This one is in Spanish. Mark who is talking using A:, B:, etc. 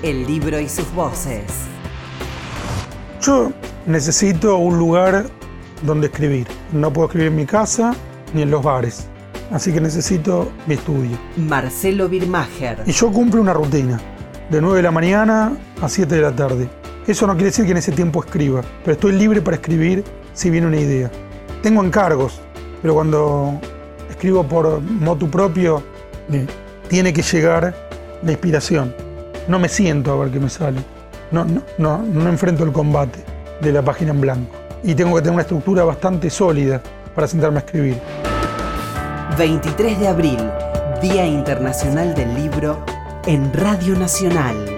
A: El libro y sus voces.
B: Yo necesito un lugar donde escribir. No puedo escribir en mi casa ni en los bares. Así que necesito mi estudio.
A: Marcelo Birmacher.
B: Y yo cumplo una rutina. De 9 de la mañana a 7 de la tarde. Eso no quiere decir que en ese tiempo escriba. Pero estoy libre para escribir si viene una idea. Tengo encargos. Pero cuando escribo por motu propio, tiene que llegar la inspiración. No me siento a ver qué me sale. No enfrento el combate de la página en blanco. Y tengo que tener una estructura bastante sólida para sentarme a escribir.
A: 23 de abril, Día Internacional del Libro, en Radio Nacional.